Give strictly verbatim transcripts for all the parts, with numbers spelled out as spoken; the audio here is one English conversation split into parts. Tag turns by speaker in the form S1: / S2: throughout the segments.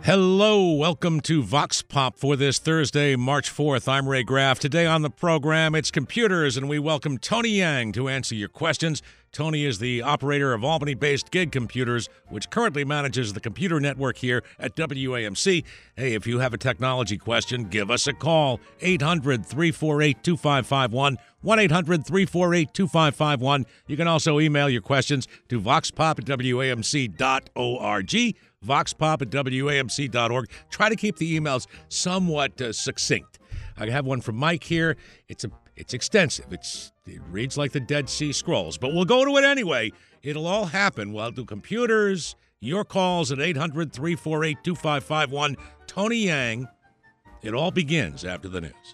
S1: Hello, welcome to Vox Pop for this Thursday, March fourth. I'm Ray Graff. Today on the program, it's computers, and we welcome Tony Yang to answer your questions. Tony is the operator of Albany-based Gig Computers, which currently manages the computer network here at W A M C. Hey, if you have a technology question, give us a call. eight hundred, three four eight, two five five one. one eight hundred, three four eight, two five five one. You can also email your questions to voxpop at W A M C dot org. voxpop at W A M C dot org. Try to keep the emails somewhat uh, succinct. I have one from Mike here. It's a it's extensive. It's it reads like the Dead Sea Scrolls, but we'll go to it anyway. It'll all happen while do computers. Your calls at eight hundred, three four eight, two five five one. Tony Yang. It all begins after the news.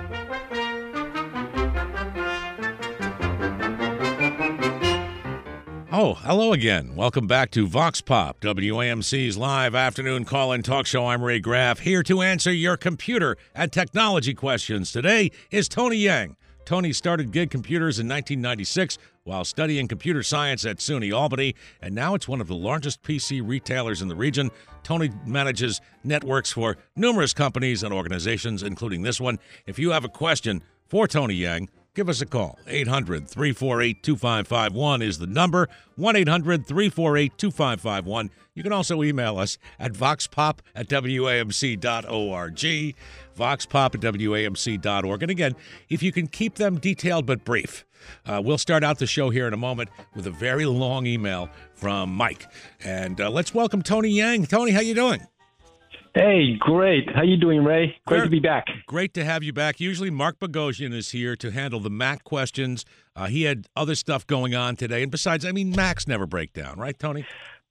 S1: Oh, hello again. Welcome back to Vox Pop, W A M C's live afternoon call-in talk show. I'm Ray Graff, here to answer your computer and technology questions. Today is Tony Yang. Tony started Gig Computers in nineteen ninety-six while studying computer science at SUNY Albany, and now it's one of the largest P C retailers in the region. Tony manages networks for numerous companies and organizations, including this one. If you have a question for Tony Yang, give us a call. eight hundred, three four eight, two five five one is the number. one eight hundred, three four eight, two five five one. You can also email us at voxpop at W A M C dot org. voxpop at W A M C dot org. And again, if you can keep them detailed but brief. Uh, we'll start out the show here in a moment with a very long email from Mike. And uh, let's welcome Tony Yang. Tony, how you doing?
S2: Hey, great. How you doing, Ray? Great
S1: Very,
S2: to be back.
S1: Great to have you back. Usually Mark Bogosian is here to handle the Mac questions. Uh, he had other stuff going on today. And besides, I mean, Macs never break down, right, Tony?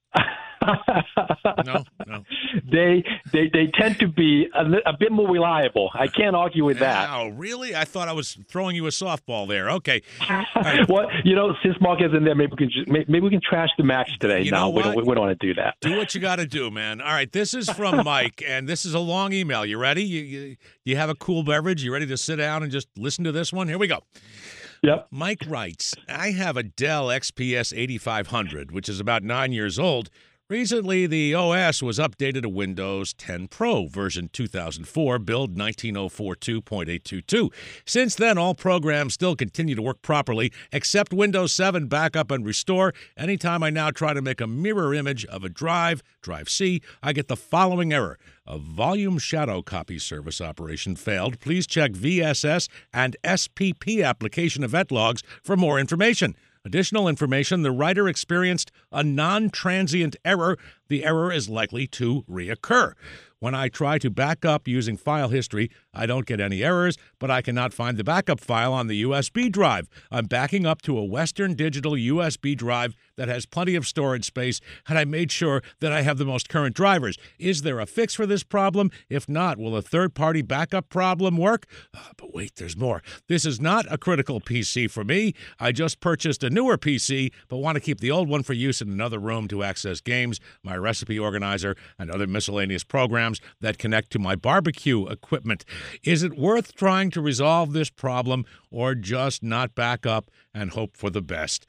S1: no, no.
S2: They they they tend to be a, a bit more reliable. I can't argue with that.
S1: Oh, really? I thought I was throwing you a softball there. Okay.
S2: Right. Well, you know, since Mark is in there, maybe we can just, maybe we can trash the Macs today.
S1: You
S2: no,
S1: know
S2: we
S1: what?
S2: don't. We don't want to do that.
S1: Do what you got to do, man. All right, this is from Mike, and this is a long email. You ready? You, you you have a cool beverage? You ready to sit down and just listen to this one? Here we go.
S2: Yep.
S1: Mike writes, I have a Dell X P S eighty-five hundred, which is about nine years old. Recently, the O S was updated to Windows ten Pro version two thousand four, build nineteen oh forty-two point eight two two. Since then, all programs still continue to work properly, except Windows seven Backup and Restore. Anytime I now try to make a mirror image of a drive, Drive C, I get the following error. A volume shadow copy service operation failed. Please check V S S and S P P application event logs for more information. Additional information, the writer experienced a non-transient error. The error is likely to reoccur. When I try to back up using file history, I don't get any errors, but I cannot find the backup file on the U S B drive. I'm backing up to a Western Digital U S B drive that has plenty of storage space, and I made sure that I have the most current drivers. Is there a fix for this problem? If not, will a third-party backup problem work? Uh, but wait, there's more. This is not a critical P C for me. I just purchased a newer P C, but want to keep the old one for use in another room to access games, my recipe organizer, and other miscellaneous programs that connect to my barbecue equipment. Is it worth trying to resolve this problem or just not back up and hope for the best?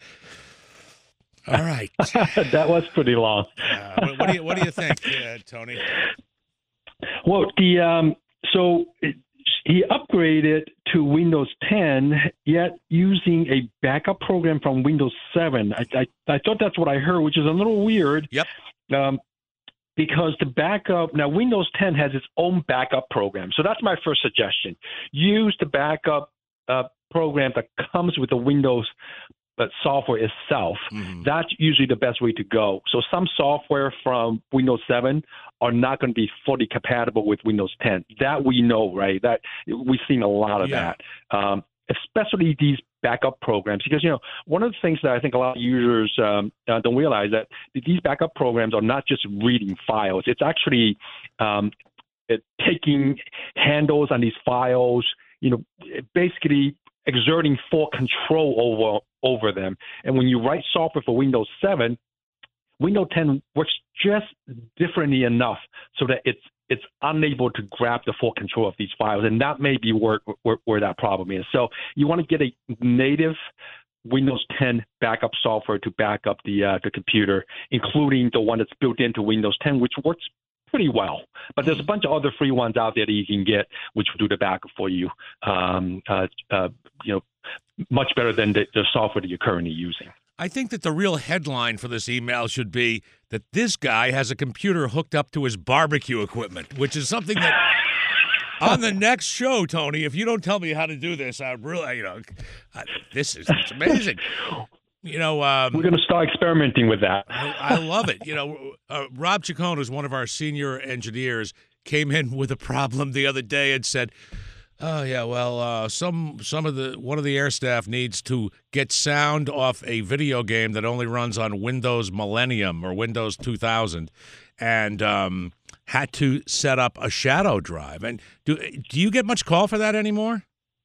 S1: All right.
S2: That was pretty long.
S1: uh, what, what do you What do you think, uh, Tony?
S2: Well, the um, so it, he upgraded to Windows ten, yet using a backup program from Windows seven. I I, I thought that's what I heard, which is a little weird.
S1: Yep.
S2: Um, Because the backup, now Windows ten has its own backup program. So that's my first suggestion. Use the backup uh, program that comes with the Windows uh, software itself. Mm-hmm. That's usually the best way to go. So some software from Windows seven are not going to be fully compatible with Windows ten. That we know, right? That we've seen a lot of
S1: yeah.
S2: that. Um, especially these backup programs, because, you know, one of the things that I think a lot of users um, uh, don't realize that these backup programs are not just reading files. It's actually um, it, taking handles on these files, you know, basically exerting full control over over them. And when you write software for Windows seven, Windows ten works just differently enough so that it's it's unable to grab the full control of these files, and that may be where where, where that problem is. So you want to get a native Windows ten backup software to back up the uh, the computer, including the one that's built into Windows ten, which works pretty well. But there's a bunch of other free ones out there that you can get, which will do the backup for you. Um, uh, uh, you know, much better than the, the software that you're currently using.
S1: I think that the real headline for this email should be that this guy has a computer hooked up to his barbecue equipment, which is something that on the next show, Tony, if you don't tell me how to do this, I really, you know, I, this is it's amazing. You know, um,
S2: we're going to start experimenting with that.
S1: I, I love it. You know, uh, Rob Chacon, who's one of our senior engineers, came in with a problem the other day and said, "Oh yeah, well, uh, some some of the one of the air staff needs to get sound off a video game that only runs on Windows Millennium or Windows two thousand, and um, had to set up a shadow drive." And do do you get much call for that anymore?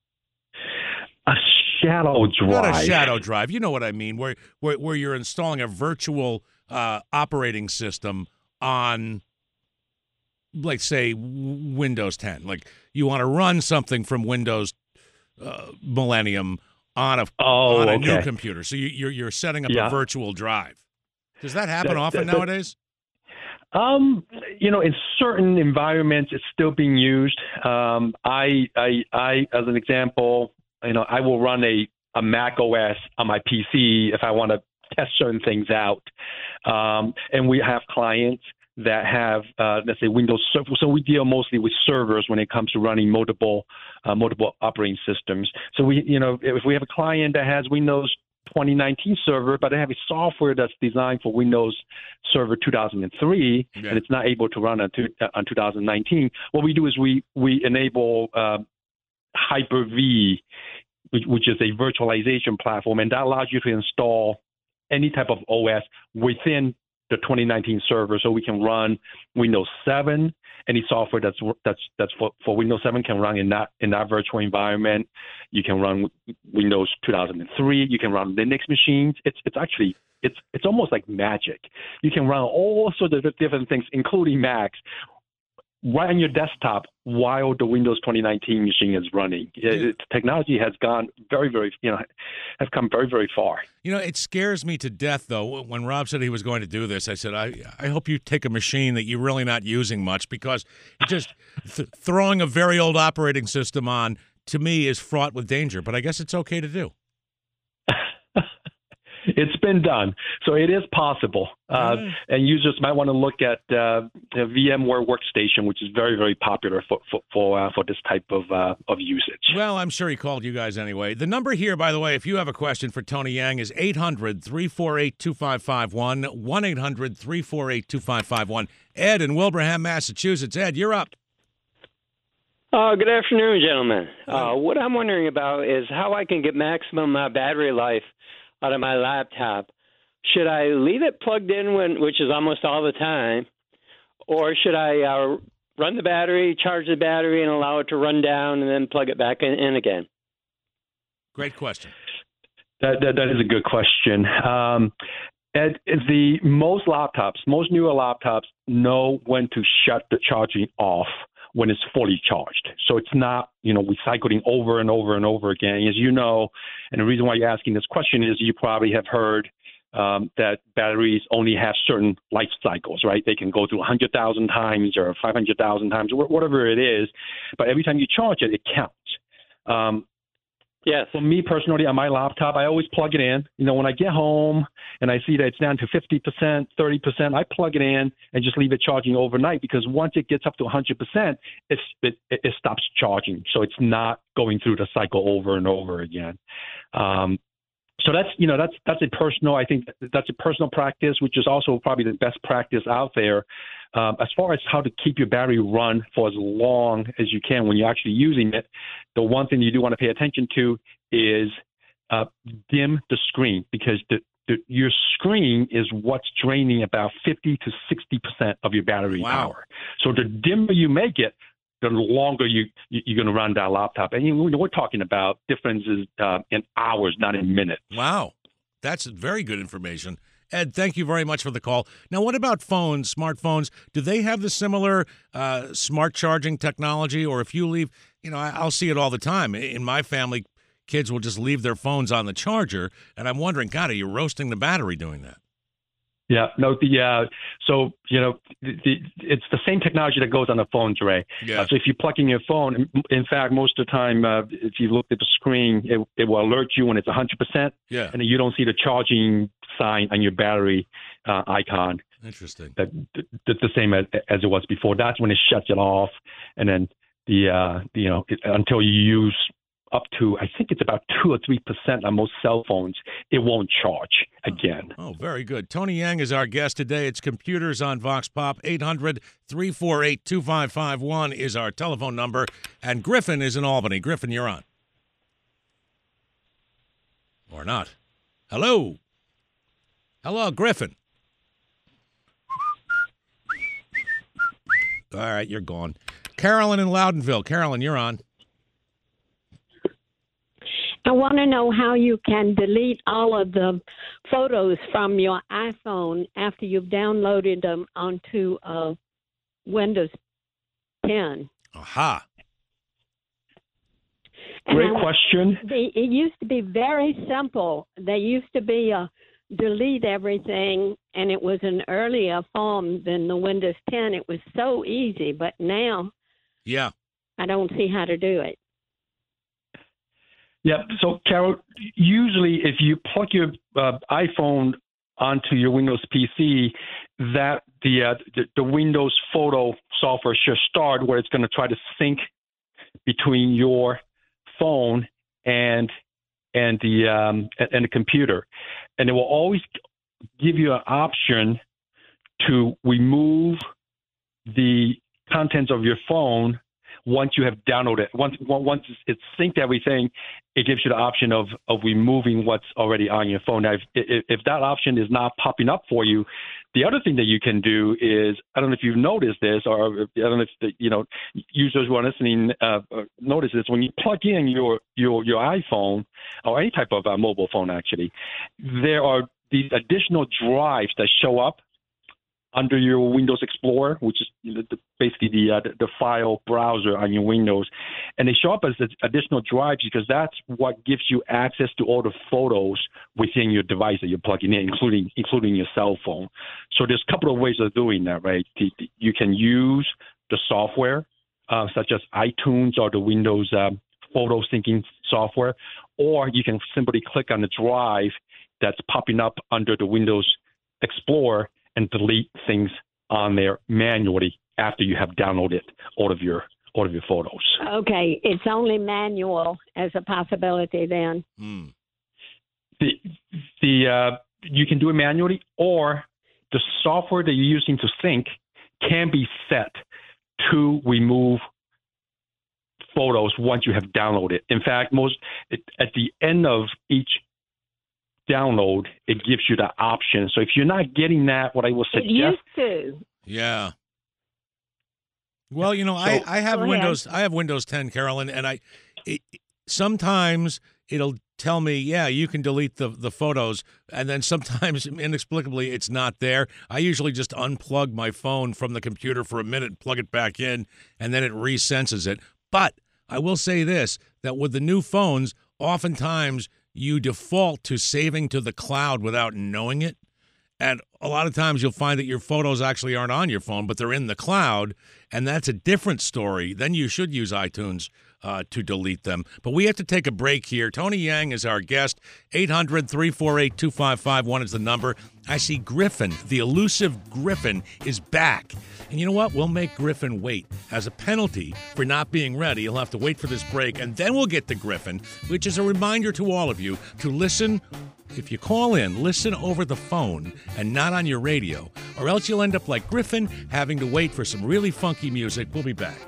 S2: A shadow drive.
S1: Not a shadow drive. You know what I mean, where where, where you're installing a virtual uh, operating system on, like, say, Windows ten. Like, you want to run something from Windows uh, Millennium on a
S2: oh,
S1: on a
S2: okay.
S1: new computer. So you, you're you're setting up
S2: yeah.
S1: a virtual drive. Does that happen
S2: that,
S1: often
S2: that, that,
S1: nowadays?
S2: Um, you know, in certain environments, it's still being used. Um, I, I, I, as an example, you know, I will run a, a Mac O S on my P C if I want to test certain things out. Um, and we have clients that have, uh, let's say, Windows Server. So we deal mostly with servers when it comes to running multiple, uh, multiple operating systems. So we, you know, if we have a client that has Windows twenty nineteen server, but they have a software that's designed for Windows Server two thousand three, yeah. and it's not able to run on, two, uh, on two thousand nineteen. What we do is we we enable uh, Hyper-V, which, which is a virtualization platform, and that allows you to install any type of O S within the twenty nineteen server, so we can run Windows seven. Any software that's that's that's for, for Windows seven can run in that in that virtual environment. You can run Windows two thousand three. You can run Linux machines. It's it's actually it's it's almost like magic. You can run all sorts of different things, including Macs, right on your desktop while the Windows twenty nineteen machine is running. It, it, technology has gone very, very, you know, has come very, very far.
S1: You know, it scares me to death, though. When Rob said he was going to do this, I said, I, I hope you take a machine that you're really not using much, because it just th- throwing a very old operating system on, to me, is fraught with danger. But I guess it's okay to do.
S2: It's been done, so it is possible. Uh, mm. And users might want to look at uh, VMware Workstation, which is very, very popular for for for, uh, for this type of uh, of usage.
S1: Well, I'm sure he called you guys anyway. The number here, by the way, if you have a question for Tony Yang, is eight hundred, three four eight, two five five one, one eight hundred, three four eight, two five five one. Ed in Wilbraham, Massachusetts. Ed, you're up.
S3: Uh, good afternoon, gentlemen. Uh, what I'm wondering about is how I can get maximum uh, battery life out of my laptop. Should I leave it plugged in, when, which is almost all the time, or should I uh, run the battery, charge the battery, and allow it to run down, and then plug it back in, in again?
S1: Great question.
S2: That that, that is a good question. Um, and the most laptops, most newer laptops, know when to shut the charging off when it's fully charged. So it's not, you know, recycling over and over and over again. As you know, and the reason why you're asking this question is you probably have heard um, that batteries only have certain life cycles, right? They can go through one hundred thousand times or five hundred thousand times, or whatever it is. But every time you charge it, it counts. Um,
S3: Yes.
S2: For me personally, on my laptop, I always plug it in. You know, when I get home and I see that it's down to fifty percent, thirty percent, I plug it in and just leave it charging overnight, because once it gets up to one hundred percent, it's, it, it stops charging. So it's not going through the cycle over and over again. Um, so that's, you know, that's that's a personal, I think that's a personal practice, which is also probably the best practice out there. Um, as far as how to keep your battery run for as long as you can when you're actually using it, the one thing you do want to pay attention to is uh, dim the screen, because the, the, your screen is what's draining about fifty to sixty percent of your battery
S1: wow.
S2: power. So the dimmer you make it, the longer you, you're going to run that laptop. And you know, we're talking about differences uh, in hours, not in minutes.
S1: Wow. That's very good information. Ed, thank you very much for the call. Now, what about phones, smartphones? Do they have the similar uh, smart charging technology? Or if you leave, you know, I'll see it all the time. In my family, kids will just leave their phones on the charger. And I'm wondering, God, are you roasting the battery doing that?
S2: Yeah, no, the uh, so you know, the, the, it's the same technology that goes on the phones, Ray.
S1: Yeah.
S2: Uh, so if you plug in your phone, in fact, most of the time, uh, if you look at the screen, it, it will alert you when it's one hundred percent,
S1: Yeah.
S2: and then you don't see the charging sign on your battery uh, icon.
S1: Interesting.
S2: That the, the same as, as it was before. That's when it shuts it off, and then the uh, the, you know it, until you use up to, I think it's about two or three percent on most cell phones, it won't charge again.
S1: Oh, very good. Tony Yang is our guest today. It's Computers on Vox Pop. eight hundred, three four eight, two five five one is our telephone number. And Griffin is in Albany. Griffin, you're on. Or not. Hello. Hello, Griffin. All right, you're gone. Carolyn in Loudonville. Carolyn, you're on.
S4: I want to know how you can delete all of the photos from your iPhone after you've downloaded them onto uh, Windows ten.
S1: Aha.
S4: And
S2: Great
S4: I-
S2: question.
S4: They, it used to be very simple. There used to be a delete everything, and it was an earlier form than the Windows ten. It was so easy, but now
S1: Yeah.
S4: I don't see how to do it.
S2: Yeah. So, Carol, usually if you plug your uh, iPhone onto your Windows P C, that the, uh, the the Windows Photo software should start where it's going to try to sync between your phone and and the um, and the computer, and it will always give you an option to remove the contents of your phone once you have downloaded. Once once it's synced everything, it gives you the option of of removing what's already on your phone. Now, if, if, if that option is not popping up for you, the other thing that you can do is, I don't know if you've noticed this, or I don't know if the, you know users who are listening uh, notice this. When you plug in your your your iPhone or any type of uh, mobile phone, actually, there are these additional drives that show up under your Windows Explorer, which is you know, the, basically the, uh, the the file browser on your Windows, and they show up as additional drives because that's what gives you access to all the photos within your device that you're plugging in, including including your cell phone. So there's a couple of ways of doing that, right? You can use the software, uh, such as iTunes or the Windows um, photo syncing software, or you can simply click on the drive that's popping up under the Windows Explorer and delete things on there manually after you have downloaded all of your all of your photos.
S4: Okay, it's only manual as a possibility then.
S1: Hmm.
S2: The the uh, you can do it manually, or the software that you're using to sync can be set to remove photos once you have downloaded. In fact, most it, at the end of each download, it gives you the option. So if you're not getting that, what I will
S4: It
S2: suggest.
S4: used to.
S1: Yeah. Well, you know,
S2: So-
S1: I, I have
S4: Go ahead.
S1: Windows. I have Windows ten, Carolyn, and I it, sometimes it'll tell me, yeah, you can delete the the photos, and then sometimes inexplicably it's not there. I usually just unplug my phone from the computer for a minute, plug it back in, and then it resenses it. But I will say this: that with the new phones, oftentimes you default to saving to the cloud without knowing it. And a lot of times you'll find that your photos actually aren't on your phone, but they're in the cloud, and that's a different story. Then you should use iTunes uh, to delete them. But we have to take a break here. Tony Yang is our guest. eight hundred, three four eight, two five five one is the number. I see Griffin, the elusive Griffin, is back. And you know what? We'll make Griffin wait. As a penalty for not being ready, you'll have to wait for this break, and then we'll get to Griffin, which is a reminder to all of you to listen. If you call in, listen over the phone and not on your radio, or else you'll end up like Griffin, having to wait for some really funky music. We'll be back.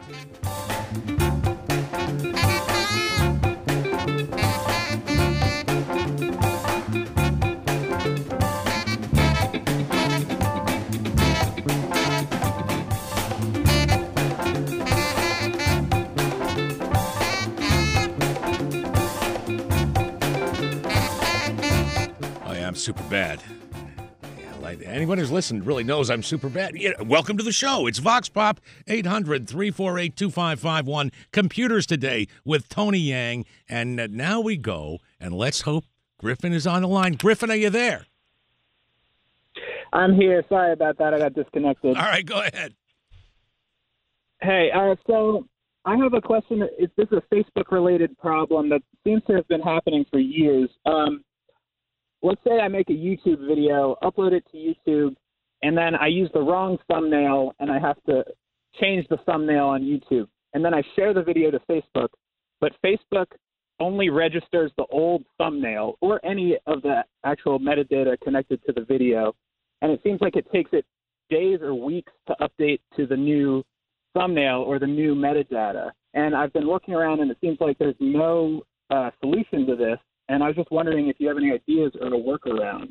S1: I'm super bad. Yeah, like anyone who's listened really knows I'm super bad. Yeah, welcome to the show. It's Vox Pop, eight hundred, three four eight, two five five one. Computers Today with Tony Yang. And uh, now we go, and let's hope Griffin is on the line. Griffin, are you there?
S5: I'm here. Sorry about that. I got disconnected.
S1: All right, go ahead.
S5: Hey, uh, so I have a question. Is this a Facebook-related problem that seems to have been happening for years? Um, let's say I make a YouTube video, upload it to YouTube, and then I use the wrong thumbnail, and I have to change the thumbnail on YouTube. And then I share the video to Facebook, but Facebook only registers the old thumbnail or any of the actual metadata connected to the video. And it seems like it takes it days or weeks to update to the new thumbnail or the new metadata. And I've been looking around, and it seems like there's no uh, solution to this. And I was just wondering if you have any ideas or a workaround.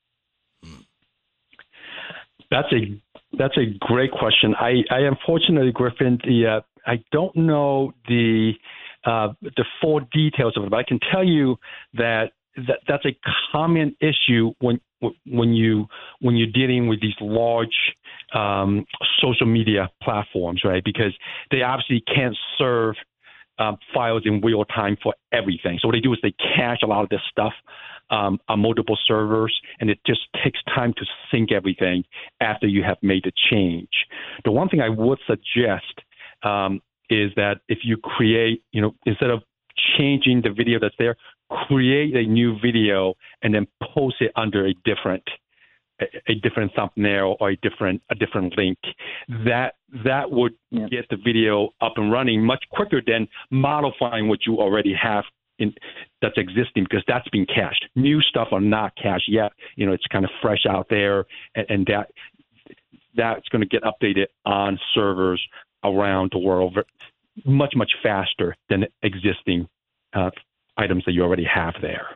S2: That's a that's a great question. I, I unfortunately, Griffin, the uh, I don't know the uh, the full details of it, but I can tell you that, that that's a common issue when when you when you're dealing with these large um, social media platforms, right? Because they obviously can't serve um, files in real time for everything. So what they do is they cache a lot of this stuff um, on multiple servers, and it just takes time to sync everything after you have made the change. The one thing I would suggest um, is that if you create, you know, instead of changing the video that's there, create a new video and then post it under a different a, a different thumbnail or a different a different link. That that would yeah. get the video up and running much quicker than modifying what you already have in that's existing, because that's been cached. New stuff are not cached yet. You know, it's kind of fresh out there, and, and that that's going to get updated on servers around the world much much faster than existing uh, items that you already have there.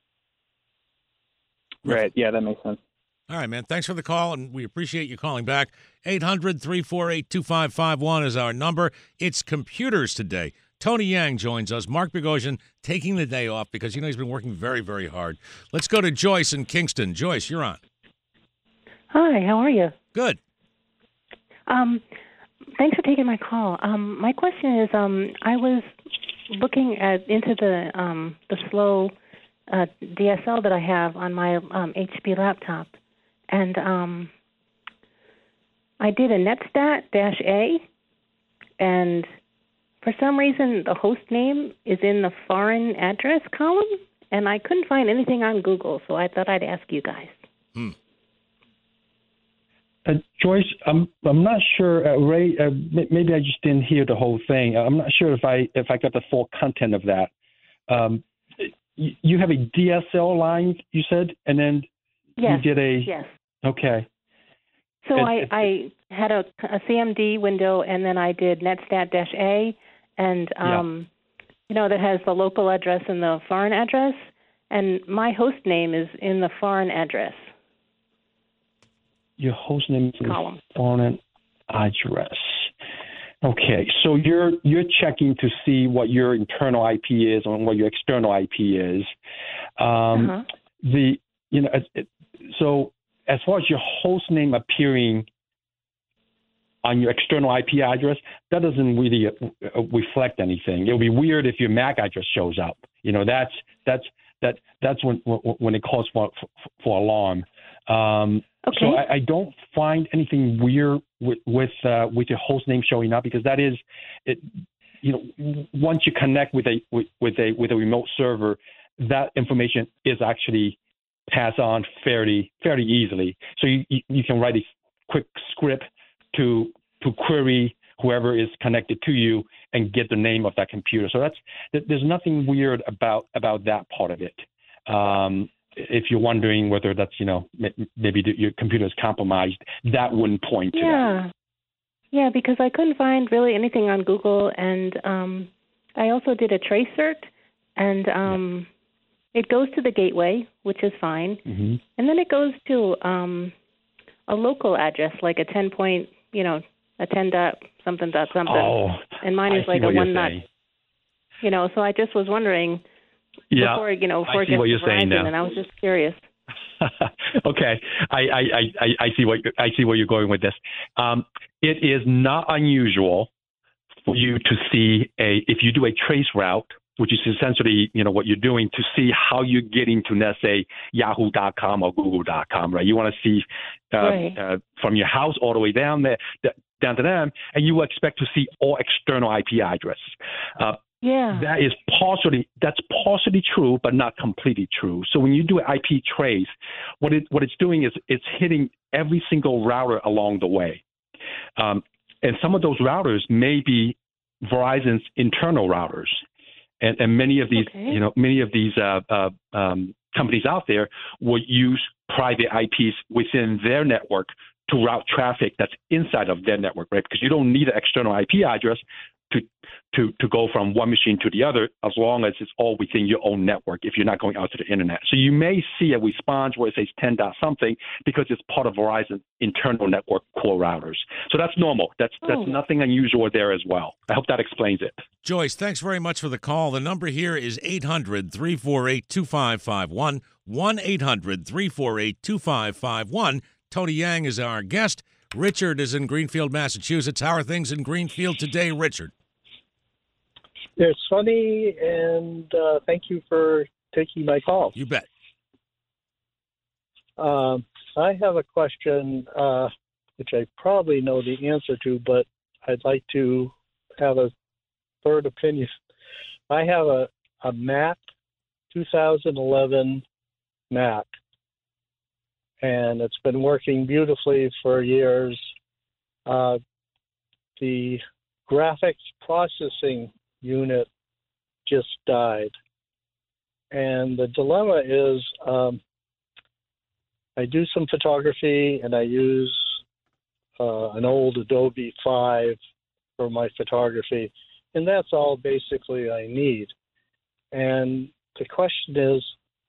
S5: Right. Yeah, that makes sense.
S1: All right, man. Thanks for the call, and we appreciate you calling back. eight hundred, three four eight, two five five one is our number. It's computers today. Tony Yang joins us. Mark Bogosian taking the day off because, you know, he's been working very, very hard. Let's go to Joyce in Kingston. Joyce, you're on.
S6: Hi, how are you?
S1: Good.
S6: Um, thanks for taking my call. Um, my question is, um, I was looking at into the um, the slow uh, D S L that I have on my um, H P laptop, and um, I did a netstat-A, and for some reason the host name is in the foreign address column, and I couldn't find anything on Google, so I thought I'd ask you guys.
S1: Hmm.
S2: Uh, Joyce, I'm I'm not sure. Uh, Ray, uh, maybe I just didn't hear the whole thing. I'm not sure if I if I got the full content of that. Um, you, you have a D S L line, you said, and then
S6: yes,
S2: you did a
S6: yes.
S2: Okay.
S6: So
S2: it,
S6: I,
S2: it,
S6: I had a, a C M D window, and then I did netstat-A, and um, yeah. you know, that has the local address and the foreign address, and my host name is in the foreign address.
S2: Your host name is
S6: column.
S2: Foreign address. Okay, so you're you're checking to see what your internal I P is and what your external I P is. Um,
S6: uh-huh.
S2: The you know it, so as far as your host name appearing on your external I P address, that doesn't really uh, reflect anything. It'll be weird if your M A C address shows up. You know, that's that's that that's when when it calls for for alarm. Um,
S6: okay.
S2: So I, I don't find anything weird with with, uh, with your host name showing up, because that is, it. You know, once you connect with a with, with a with a remote server, that information is actually passed on fairly fairly easily. So you you, you can write a quick script to to query whoever is connected to you and get the name of that computer. So that's there's nothing weird about about that part of it. Um, if you're wondering whether that's, you know, maybe your computer is compromised, that wouldn't point to
S6: yeah.
S2: that.
S6: Yeah, because I couldn't find really anything on Google, and um, I also did a trace cert, and um, yeah. it goes to the gateway, which is fine,
S2: mm-hmm.
S6: and then it goes to um, a local address, like a ten point, you know, a ten dot something dot something,
S2: oh,
S6: and mine is
S2: I
S6: like
S2: a
S6: one dot, you know. So I just was wondering.
S2: Yeah,
S6: before, you know, before
S2: I see what you're
S6: Verizon,
S2: saying now.
S6: And I was just curious.
S2: Okay, I, I, I, I see what I see where you're going with this. Um, it is not unusual for you to see a if you do a trace route which is essentially, you know, what you're doing to see how you're getting to, let's say, yahoo dot com or google dot com, right? You want to see uh,
S6: Right.
S2: uh, from your house all the way down there, th- down to them, and you will expect to see all external I P addresses. Uh,
S6: Yeah.
S2: that is partially that's partially true, but not completely true. So when you do an I P trace, what it what it's doing is it's hitting every single router along the way, um, and some of those routers may be Verizon's internal routers, and, and many of these
S6: Okay.
S2: you know many of these uh, uh, um, companies out there will use private I Ps within their network to route traffic that's inside of their network, right? Because you don't need an external I P address to to to go from one machine to the other, as long as it's all within your own network, if you're not going out to the internet. So you may see a response where it says ten dot something because it's part of Verizon's internal network core routers. So that's normal. That's that's
S6: Oh.
S2: nothing unusual there as well. I hope that explains it.
S1: Joyce, thanks very much for the call. The number here is eight hundred, three four eight, two five five one, one eight hundred, three four eight, two five five one. Tony Yang is our guest. Richard is in Greenfield, Massachusetts. How are things in Greenfield today, Richard?
S7: It's funny, and uh, thank you for taking my call.
S1: You bet.
S7: Um, I have a question, uh, which I probably know the answer to, but I'd like to have a third opinion. I have a, a Mac, two thousand eleven Mac, and it's been working beautifully for years. Uh, the graphics processing unit just died. And the dilemma is um, I do some photography and I use uh, an old Adobe five for my photography, and that's all basically I need. And the question is,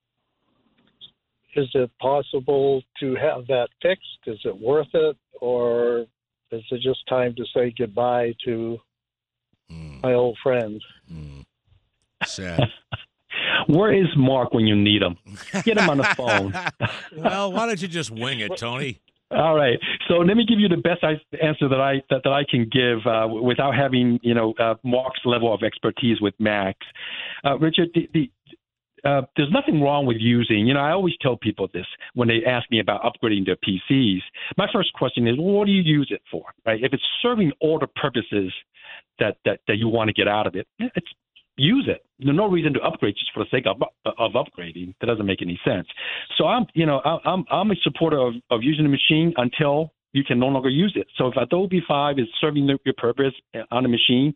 S7: is it possible to have that fixed? Is it worth it? Or is it just time to say goodbye to
S1: Mm,
S7: my old friends?
S1: mm. Sad.
S2: Where is Mark when you need him? Get him on the phone.
S1: Well, why don't you just wing it, Tony?
S2: All right. So let me give you the best answer that I that, that I can give uh, without having you know uh, Mark's level of expertise with Macs. Uh, Richard, the, the uh, there's nothing wrong with using. You know, I always tell people this when they ask me about upgrading their P Cs. My first question is, well, what do you use it for? Right? If it's serving all the purposes that that, that you want to get out of it, it's use it. There's no reason to upgrade just for the sake of of upgrading. That doesn't make any sense. So I'm, you know, I'm I'm a supporter of, of using the machine until you can no longer use it. So if Adobe five is serving the, your purpose on the machine,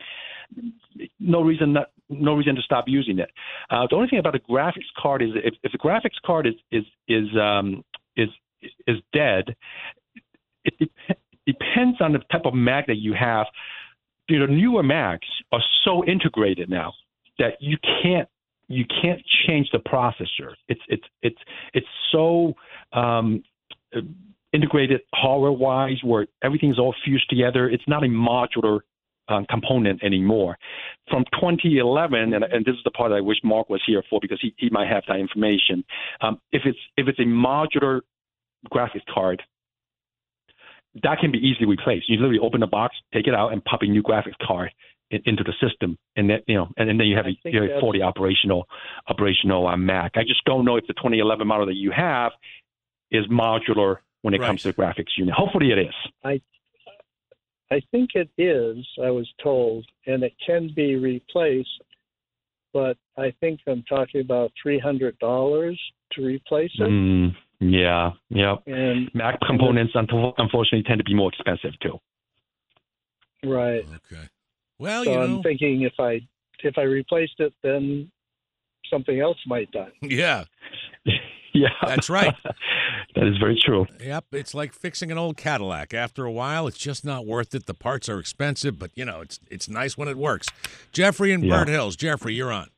S2: no reason not, no reason to stop using it. Uh, the only thing about a graphics card is if, if the graphics card is is is um, is is dead, it, it depends on the type of Mac that you have. You know, newer Macs are so integrated now that you can't you can't change the processor. It's it's it's it's so um, integrated hardware-wise, where everything's all fused together. It's not a modular uh, component anymore. From twenty eleven, and, and this is the part I wish Mark was here for because he, he might have that information. Um, if it's if it's a modular graphics card, that can be easily replaced. You literally open the box, take it out, and pop a new graphics card in, into the system, and then you know, and, and then you have a, you have a fully operational operational uh, Mac. I just don't know if the twenty eleven model that you have is modular when it
S1: Right.
S2: comes to the graphics unit. Hopefully, it is.
S7: I I think it is, I was told, and it can be replaced, but I think I'm talking about three hundred dollars to replace it.
S2: Mm, yeah, yeah.
S7: And
S2: Mac components, unfo- unfortunately, tend to be more expensive too.
S7: right.
S1: Okay. Well,
S7: So
S1: you
S7: I'm
S1: know,
S7: thinking if I if I replaced it, then something else might die.
S1: yeah,
S2: Yeah,
S1: that's right.
S2: That is very true.
S1: Yep, it's like fixing an old Cadillac. After a while, it's just not worth it. The parts are expensive, but you know, it's it's nice when it works. Jeffrey in
S2: Yeah.
S1: Bird Hills. Jeffrey, you're on.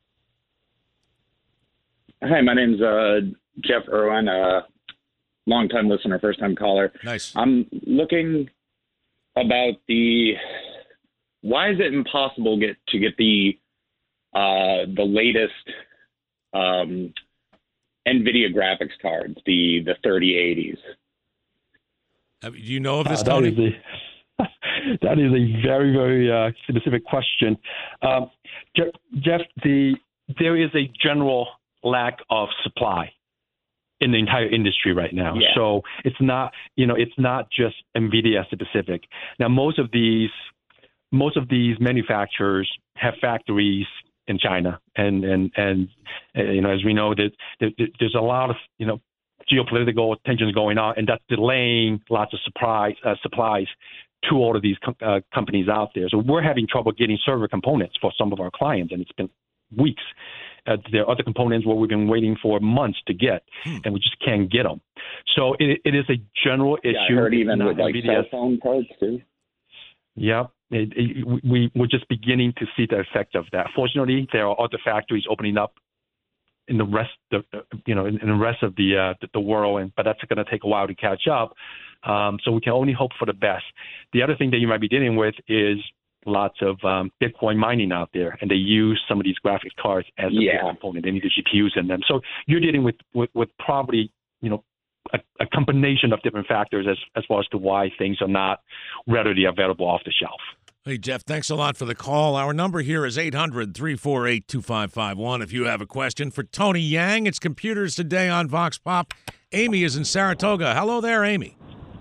S8: Hi, my name's uh, Jeff Irwin, a longtime listener, first-time caller.
S1: Nice.
S8: I'm looking about the why is it impossible get to get the uh, the latest um, NVIDIA graphics cards, the the thirty eighties?
S1: Uh, Do you know of this,
S2: Uh, that
S1: Tony?
S2: is the- that is a very, very uh, specific question. Um, Jeff, the there is a general lack of supply in the entire industry right now.
S8: Yeah.
S2: So it's not, you know, it's not just NVIDIA specific. Now, most of these, most of these manufacturers have factories in China, and and and uh, you know, as we know, that there, there's a lot of you know geopolitical tensions going on, and that's delaying lots of supply uh, supplies to all of these com- uh, companies out there. So we're having trouble getting server components for some of our clients, and it's been weeks. Uh, there are other components where we've been waiting for months to get, hmm. and we just can't get them. So it, it is a general issue.
S8: Yeah, I heard even with like
S2: NVIDIA.
S8: cell phone parts too.
S2: Yeah, it, it, we, we're just beginning to see the effect of that. Fortunately, there are other factories opening up in the rest, of, you know, in, in the rest of the uh, the, the world, and but that's going to take a while to catch up. Um, so we can only hope for the best. The other thing that you might be dealing with is lots of um, Bitcoin mining out there, and they use some of these graphics cards as a
S8: yeah.
S2: component. They need the G P Us in them. So you're dealing with, with, with probably, you know, a, a combination of different factors as, as far as to why things are not readily available off the shelf.
S1: Hey, Jeff, thanks a lot for the call. Our number here is eight hundred, three four eight, two five five one. If you have a question for Tony Yang, it's Computers Today on Vox Pop. Amy is in Saratoga. Hello there, Amy.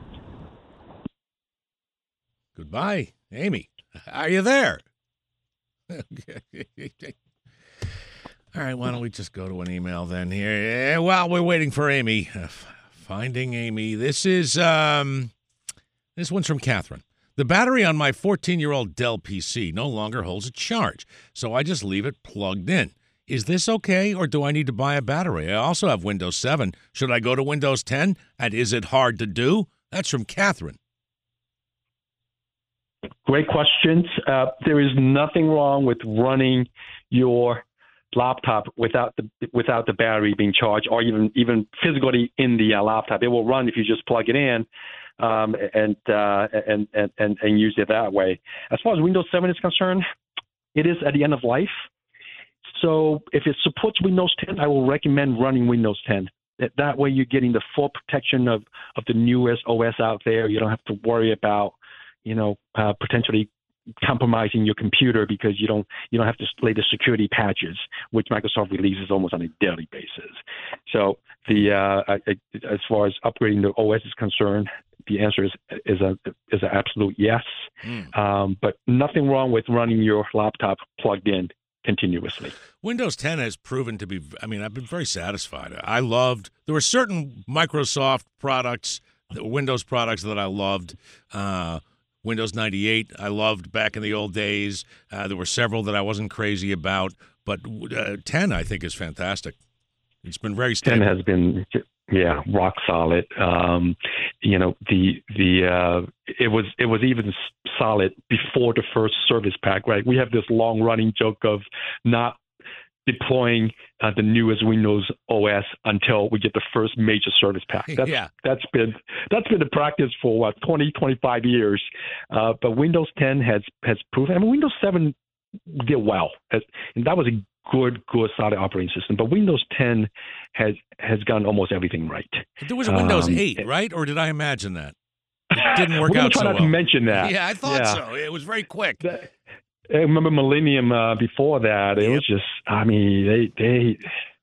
S1: Goodbye, Amy. Are you there? All right, why don't we just go to an email then here? Yeah, while we're waiting for Amy. Uh, finding Amy. This is, um, this one's from Catherine. The battery on my fourteen-year-old Dell P C no longer holds a charge, so I just leave it plugged in. Is this okay, or do I need to buy a battery? I also have Windows seven. Should I go to Windows ten? And is it hard to do? That's from Catherine.
S2: Great questions. Uh, there is nothing wrong with running your laptop without the without the battery being charged, or even even physically in the uh, laptop. It will run if you just plug it in um, and, uh, and and and and use it that way. As far as Windows seven is concerned, it is at the end of life. So if it supports Windows ten, I will recommend running Windows ten. That way, you're getting the full protection of of the newest O S out there. You don't have to worry about you know, uh, potentially compromising your computer because you don't you don't have to lay the security patches, which Microsoft releases almost on a daily basis. So the uh, I, I, as far as upgrading the O S is concerned, the answer is is a is an absolute yes. Mm. Um, but nothing wrong with running your laptop plugged in continuously.
S1: Windows ten has proven to be. I mean, I've been very satisfied. I loved. There were certain Microsoft products, Windows products that I loved. Uh, Windows ninety-eight, I loved back in the old days. Uh, there were several that I wasn't crazy about, but uh, ten, I think, is fantastic. It's been very stable.
S2: ten has been, yeah, rock solid. Um, you know, the the uh, it was it was even solid before the first service pack, right? We have this long running joke of not deploying uh, the newest Windows O S until we get the first major service pack. That's,
S1: yeah.
S2: that's been that's been the practice for what twenty, twenty-five years. Uh, but Windows ten has has proven. I mean, Windows seven did well, and that was a good, good, solid operating system. But Windows ten has has gotten almost everything right.
S1: There was a Windows
S2: um,
S1: eight, right? Or did I imagine that? It didn't work
S2: We're
S1: out
S2: try
S1: so
S2: not
S1: well.
S2: to mention that.
S1: Yeah, I thought
S2: yeah.
S1: so. It was very quick.
S2: That, I remember Millennium uh, before that. It yep. was just, I mean, they they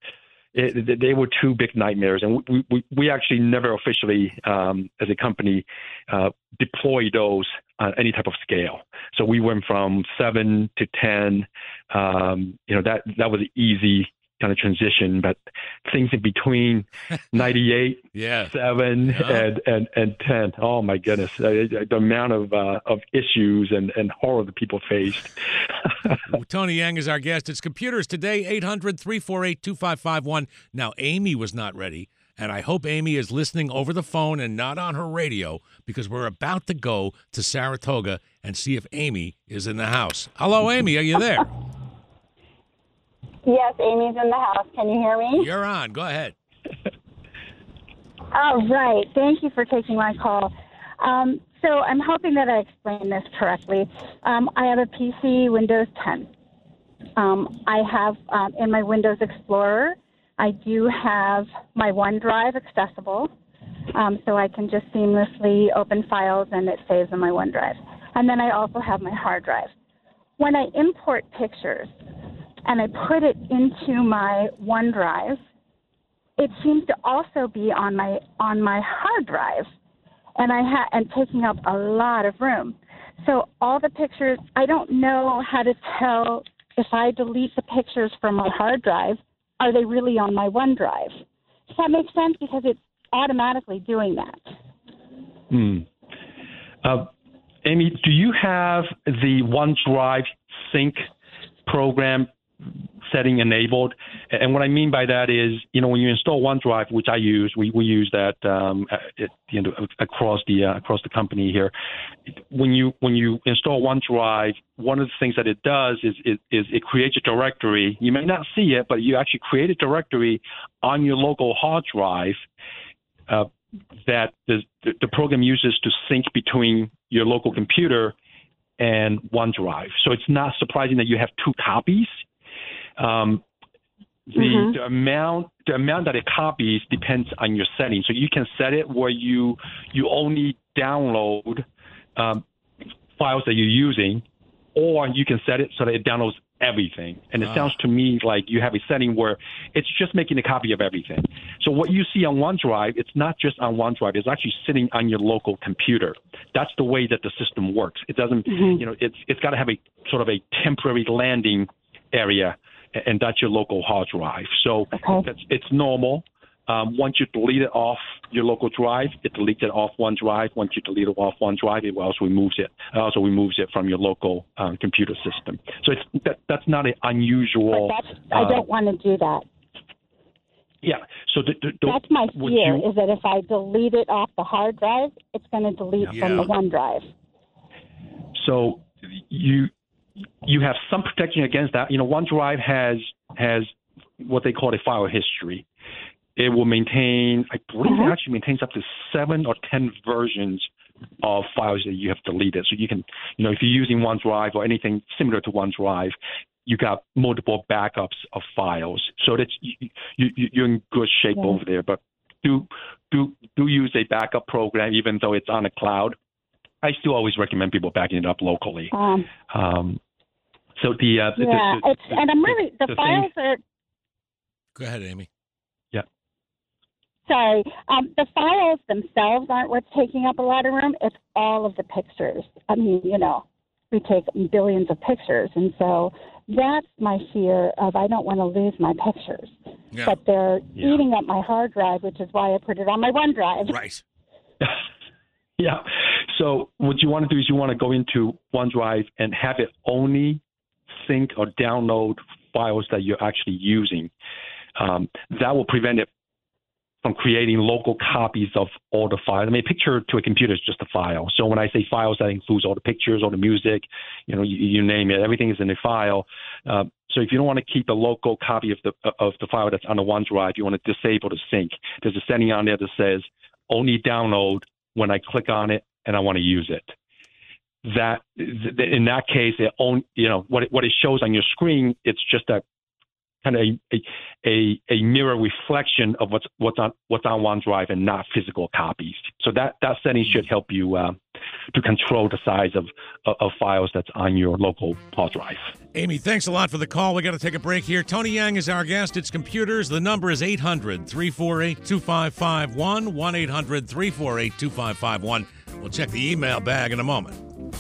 S2: it, they were two big nightmares, and we we, we actually never officially, um, as a company, uh, deployed those on any type of scale. So we went from seven to ten. Um, you know that that was an easy kind of transition, but things in between ninety-eight,
S1: yeah.
S2: seven, yeah. and, and, and ten. Oh my goodness, uh, the amount of uh, of issues and, and horror that people faced.
S1: Tony Yang is our guest. It's Computers Today, eight hundred, three four eight, two five five one. Now, Amy was not ready, and I hope Amy is listening over the phone and not on her radio, because we're about to go to Saratoga and see if Amy is in the house. Hello, Amy. Are you there?
S9: Yes, Amy's in the house. Can you hear me?
S1: You're on. Go ahead.
S9: All right. Thank you for taking my call. Um, so I'm hoping that I explained this correctly. Um, I have a P C, Windows ten. Um, I have, um, in my Windows Explorer, I do have my OneDrive accessible, um, so I can just seamlessly open files and it saves on my OneDrive. And then I also have my hard drive. When I import pictures and I put it into my OneDrive, it seems to also be on my on my hard drive, and I ha- and taking up a lot of room. So all the pictures, I don't know how to tell if I delete the pictures from my hard drive, are they really on my OneDrive? Does that make sense? Because it's automatically doing that.
S2: Hmm. Uh, Amy, do you have the OneDrive sync program setting enabled? And what I mean by that is, you know, when you install OneDrive, which I use, we, we use that um, at, you know, across the uh, across the company here. When you when you install OneDrive, one of the things that it does is, is is it creates a directory. You may not see it, but you actually create a directory on your local hard drive uh, that the, the program uses to sync between your local computer and OneDrive. So it's not surprising that you have two copies. Um, the, mm-hmm. the amount the amount that it copies depends on your settings. So you can set it where you you only download um, files that you're using, or you can set it so that it downloads everything. And it ah. sounds to me like you have a setting where it's just making a copy of everything. So what you see on OneDrive, it's not just on OneDrive. It's actually sitting on your local computer. That's the way that the system works. It doesn't, mm-hmm. you know, it's it's got to have a sort of a temporary landing area, and that's your local hard drive. So okay. that's, it's normal. Um, once you delete it off your local drive, it deletes it off OneDrive. Once you delete it off OneDrive, it also removes it. It also removes it from your local um, computer system. So it's that, that's not an unusual.
S9: But that's, I don't uh, want to do that.
S2: Yeah. So the, the, the,
S9: that's my fear
S2: you,
S9: is that if I delete it off the hard drive, it's going to delete yeah. from the OneDrive.
S2: So you you have some protection against that. You know, OneDrive has has what they call a file history. It will maintain, I believe uh-huh. it actually maintains up to seven or ten versions of files that you have deleted. So you can, you know, if you're using OneDrive or anything similar to OneDrive, you got multiple backups of files. So that's you, you, you're in good shape yeah. over there. But do do do use a backup program, even though it's on the cloud. I still always recommend people backing it up locally. Um, um, so the uh,
S9: yeah,
S2: the, the,
S9: it's,
S2: the,
S9: and I'm really the, the files thing, are.
S1: Go ahead, Amy.
S2: Yeah.
S9: Sorry, um, the files themselves aren't what's taking up a lot of room. It's all of the pictures. I mean, you know, we take billions of pictures, and so that's my fear of I don't want to lose my pictures. Yeah. But they're yeah. eating up my hard drive, which is why I put it on my OneDrive.
S1: Right.
S2: Yeah. So what you want to do is you want to go into OneDrive and have it only sync or download files that you're actually using. Um, that will prevent it from creating local copies of all the files. I mean, a picture to a computer is just a file. So when I say files, that includes all the pictures, all the music, you know, you, you name it. Everything is in a file. Uh, so if you don't want to keep a local copy of the of the file that's on the OneDrive, you want to disable the sync. There's a setting on there that says only download when I click on it and I want to use it. That in that case, it own, you know, what it, what it shows on your screen, it's just a kind of a, a a mirror reflection of what's what's on what's on OneDrive and not physical copies. So that, that setting should help you uh, to control the size of, of of files that's on your local hard drive.
S1: Amy, thanks a lot for the call. We got to take a break here. Tony Yang is our guest. It's computers. The number is eight hundred, three four eight, two five five one, one eight hundred, three four eight, two five five one. We'll check the email bag in a moment.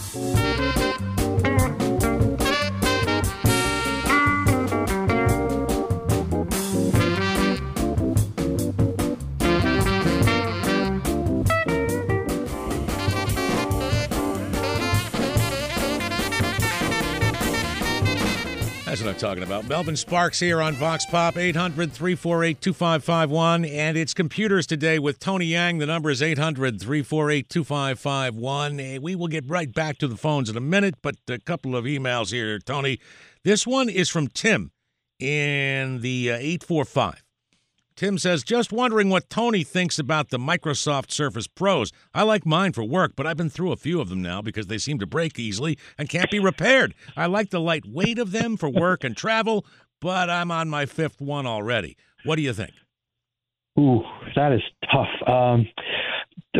S1: That's what I'm talking about. Melvin Sparks here on Vox Pop, eight hundred, three four eight, two five five one. And it's computers today with Tony Yang. The number is eight hundred, three four eight, two five five one. We will get right back to the phones in a minute, but a couple of emails here, Tony. This one is from Tim in the uh, eight four five. Tim says, just wondering what Tony thinks about the Microsoft Surface Pros. I like mine for work, but I've been through a few of them now because they seem to break easily and can't be repaired. I like the light weight of them for work and travel, but I'm on my fifth one already. What do you think?
S2: Ooh, that is tough. Um, the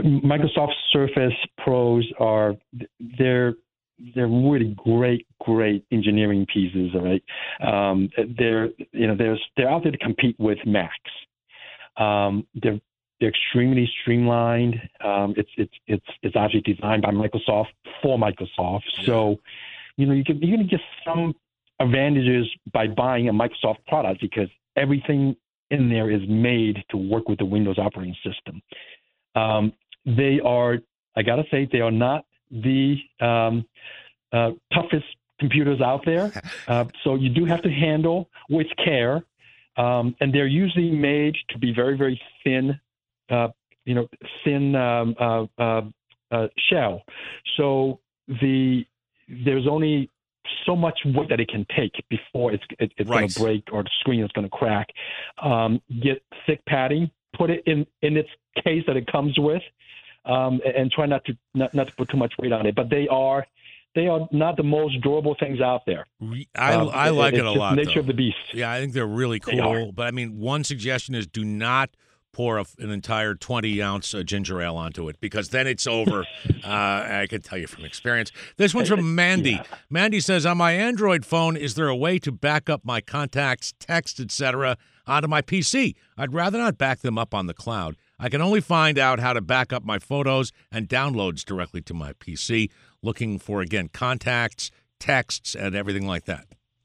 S2: the Microsoft Surface Pros are they're they're really great, great engineering pieces. All right, um, they're you know there's they're out there to compete with Macs. Um, they're they're extremely streamlined. Um, it's it's it's it's actually designed by Microsoft for Microsoft. So, you know, you can you can get some advantages by buying a Microsoft product because everything in there is made to work with the Windows operating system. Um, they are, I gotta say, they are not the um, uh, toughest computers out there. Uh, so you do have to handle with care. Um, and they're usually made to be very, very thin, uh, you know, thin um, uh, uh, uh, shell. So the there's only so much weight that it can take before it's it, it's right. going to break or the screen is going to crack. Um, get thick padding, put it in, in its case that it comes with, um, and, and try not to not, not to put too much weight on it. But they are. They are not the most durable things out there.
S1: I,
S2: um,
S1: I like
S2: it,
S1: it a
S2: it's
S1: lot.
S2: Nature
S1: though.
S2: of the beast.
S1: Yeah, I think they're really cool.
S2: They
S1: but I mean, one suggestion is do not pour a, an entire twenty ounce uh, ginger ale onto it because then it's over. uh, I can tell you from experience. This one's from Mandy. Yeah. Mandy says, on my Android phone, is there a way to back up my contacts, text, et cetera onto my P C? I'd rather not back them up on the cloud. I can only find out how to back up my photos and downloads directly to my P C. Looking for, again, contacts, texts, and everything like that.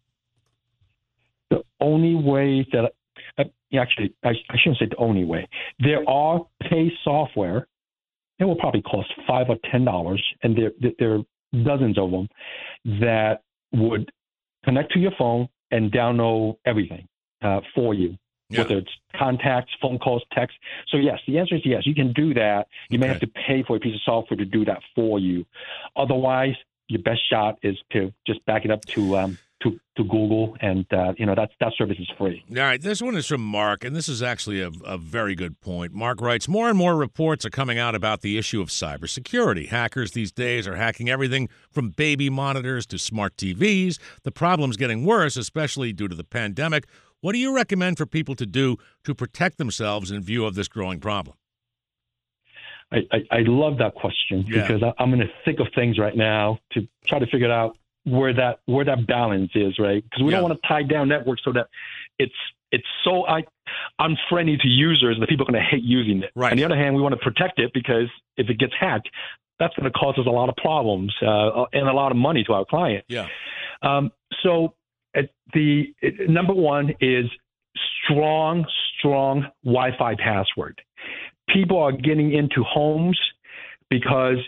S2: The only way that, uh, actually, I, I shouldn't say the only way. There are pay software. It will probably cost five or ten dollars, and there there are dozens of them that would connect to your phone and download everything uh, for you. Yeah. Whether it's contacts, phone calls, text. So, yes, the answer is yes. You can do that. You okay. may have to pay for a piece of software to do that for you. Otherwise, your best shot is to just back it up to um, to, to Google, and, uh, you know, that, that service is free.
S1: All right, this one is from Mark, and this is actually a, a very good point. Mark writes, more and more reports are coming out about the issue of cybersecurity. Hackers these days are hacking everything from baby monitors to smart T Vs. The problem's getting worse, especially due to the pandemic. What do you recommend for people to do to protect themselves in view of this growing problem?
S2: I, I, I love that question yeah. because I, I'm in the thick of things right now to try to figure out where that where that balance is, right? Because we yeah. don't want to tie down networks so that it's it's so I, unfriendly to users that people are going to hate using it.
S1: Right.
S2: On the other hand, we want to protect it because if it gets hacked, that's going to cause us a lot of problems uh, and a lot of money to our client.
S1: Yeah.
S2: Um, so. The number one is strong, strong Wi-Fi password. People are getting into homes because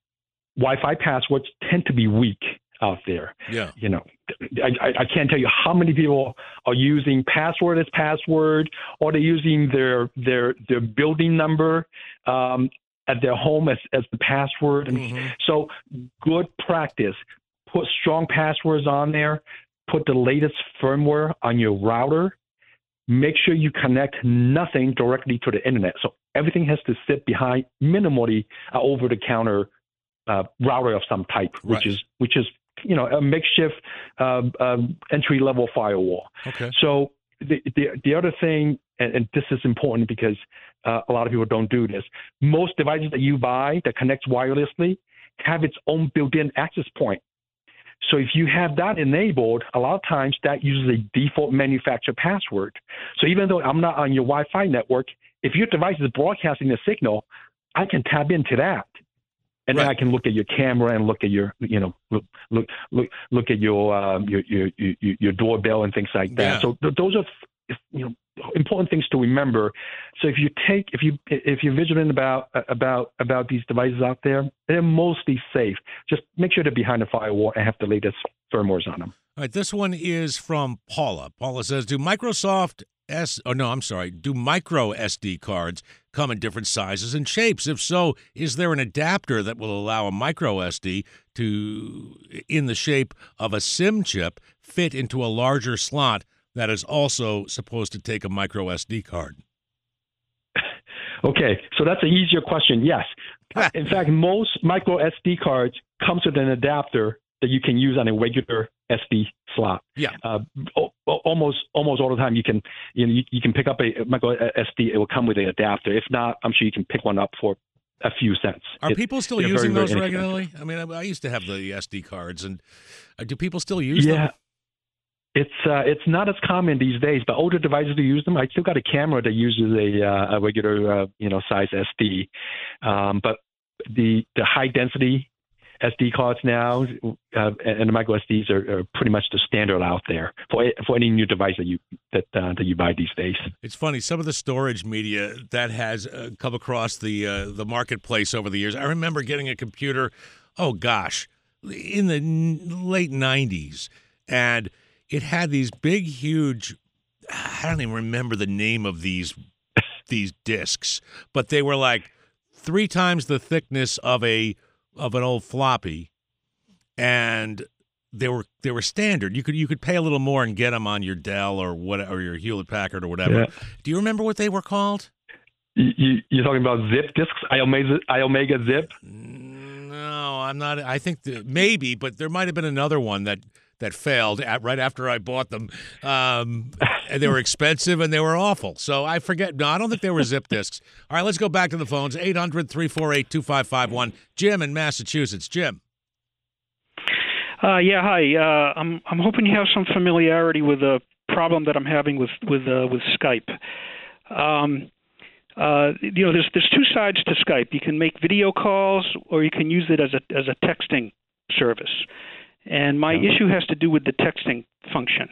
S2: Wi-Fi passwords tend to be weak out there.
S1: Yeah.
S2: You know, I, I can't tell you how many people are using password as password, or they're using their their their building number um, at their home as, as the password. Mm-hmm. So good practice. Put strong passwords on there. Put the latest firmware on your router. Make sure you connect nothing directly to the internet. So everything has to sit behind minimally uh, over-the-counter uh, router of some type, which right. is which is you know a makeshift uh, um, entry-level firewall.
S1: Okay.
S2: So the the, the other thing, and, and this is important because uh, a lot of people don't do this. Most devices that you buy that connects wirelessly have its own built-in access point. So if you have that enabled, a lot of times that uses a default manufacturer password. So even though I'm not on your Wi-Fi network, if your device is broadcasting a signal, I can tap into that. And right. then I can look at your camera and look at your, you know, look look look, look at your, um, your, your your your doorbell and things like that.
S1: Yeah.
S2: So th- those are, you know, important things to remember. So if you take, if you if you're vigilant about about about these devices out there, they're mostly safe. Just make sure they're behind the firewall and have the latest firmwares on them.
S1: All right, this one is from Paula. Paula says, "Do Microsoft S? Oh no, I'm sorry. Do micro S D cards come in different sizes and shapes? If so, is there an adapter that will allow a micro S D to, in the shape of a SIM chip, fit into a larger slot that is also supposed to take a micro S D card?"
S2: Okay, so that's an easier question. Yes. In fact, most micro S D cards comes with an adapter that you can use on a regular S D slot.
S1: Yeah.
S2: Uh, almost almost all the time you can you know you, you can pick up a micro S D. It will come with an adapter. If not, I'm sure you can pick one up for a few cents.
S1: Are
S2: It,
S1: people still
S2: they're
S1: using
S2: very,
S1: those
S2: very
S1: regularly? I mean, I, I used to have the S D cards, and uh, do people still use
S2: yeah.
S1: them?
S2: It's uh, it's not as common these days, but older devices do use them. I still got a camera that uses a, uh, a regular uh, you know size S D, um, but the the high density S D cards now uh, and the micro S Ds are, are pretty much the standard out there for for any new device that you that uh, that you buy these days.
S1: It's funny, some of the storage media that has uh, come across the uh, the marketplace over the years. I remember getting a computer, oh gosh, in the n- late nineties, and it had these big, huge. I don't even remember the name of these these discs, but they were like three times the thickness of a of an old floppy, and they were they were standard. You could you could pay a little more and get them on your Dell or what or your Hewlett Packard or whatever.
S2: Yeah.
S1: Do you remember what they were called?
S2: You, you, you're talking about zip discs, Iomega, Iomega Zip?
S1: No, I'm not. I think that maybe, but there might have been another one that. that failed at, right after I bought them. Um, and they were expensive and they were awful. So I forget. No, I don't think they were zip discs. All right, let's go back to the phones. eight hundred, three four eight, two five five one. Jim in Massachusetts. Jim.
S10: Uh, yeah, hi. Uh, I'm I'm hoping you have some familiarity with a problem that I'm having with with uh, with Skype. Um, uh, you know, there's there's two sides to Skype. You can make video calls, or you can use it as a as a texting service. And my issue has to do with the texting function.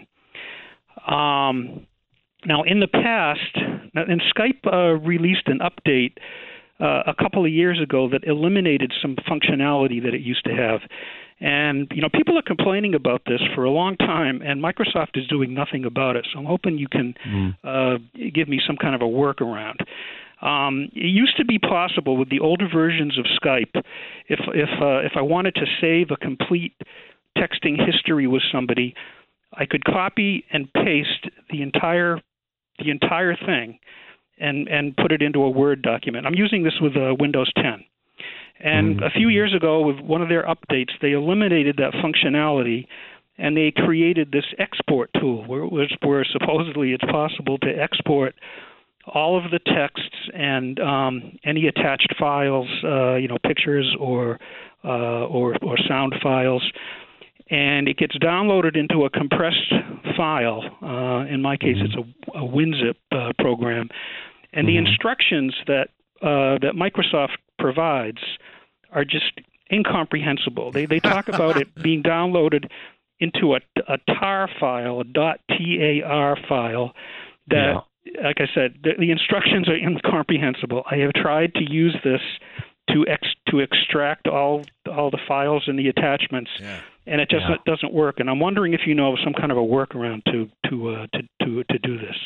S10: Um, now, in the past, and Skype uh, released an update uh, a couple of years ago that eliminated some functionality that it used to have. And, you know, people are complaining about this for a long time, and Microsoft is doing nothing about it. So I'm hoping you can mm. uh, give me some kind of a workaround. Um, it used to be possible with the older versions of Skype, if if uh, if I wanted to save a complete texting history with somebody, I could copy and paste the entire the entire thing and and put it into a Word document. I'm using this with uh, Windows ten. And mm-hmm. a few years ago, with one of their updates, they eliminated that functionality, and they created this export tool where, where supposedly it's possible to export all of the texts and um, any attached files, uh, you know, picturs or, uh, or or sound files, and it gets downloaded into a compressed file. Uh, in my case, it's a, a WinZip uh, program, and mm-hmm. the instructions that uh, that Microsoft provides are just incomprehensible. They they talk about it being downloaded into a, a tar file, a .tar file that. Yeah. Like I said, the, the instructions are incomprehensible. I have tried to use this to ex, to extract all all the files and the attachments, yeah. and it just yeah. doesn't work. And I'm wondering if you know of some kind of a workaround to to uh, to, to to do this.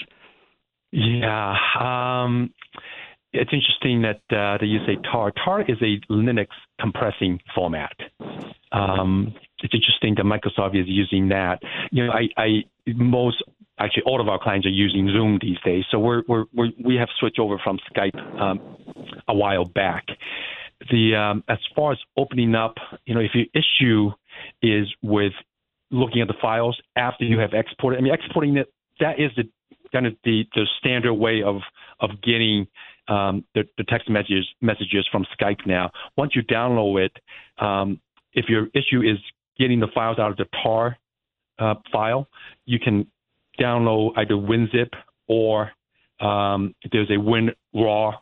S2: Yeah, um, it's interesting that uh, that you say tar. tar is a Linux compressing format. Um, it's interesting that Microsoft is using that. You know, I, I most. Actually, all of our clients are using Zoom these days, so we're, we're, we're we have switched over from Skype um, a while back. The um, as far as opening up, you know, if your issue is with looking at the files after you have exported, I mean, exporting it, that is the kind of the, the standard way of of getting um, the, the text messages messages from Skype now. Once you download it, um, if your issue is getting the files out of the tar uh, file, you can download either WinZip or um, there's a WinRAR,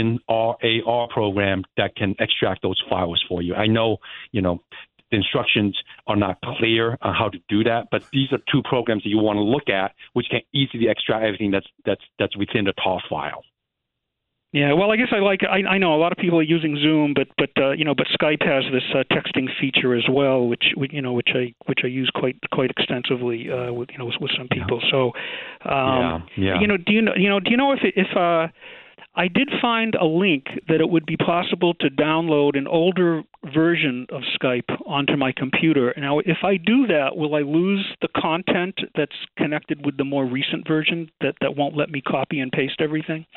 S2: WinRAR program that can extract those files for you. I know, you know, the instructions are not clear on how to do that, but these are two programs that you want to look at, which can easily extract everything that's that's that's within the tar file.
S10: Yeah, well, I guess I like. I, I know a lot of people are using Zoom, but but uh, you know, but Skype has this uh, texting feature as well, which you know, which I which I use quite quite extensively uh, with you know with, with some people. So, um, yeah, yeah. you know, do you know you know do you know if if uh, I did find a link that it would be possible to download an older version of Skype onto my computer. Now, if I do that, will I lose the content that's connected with the more recent version that that won't let me copy and paste everything?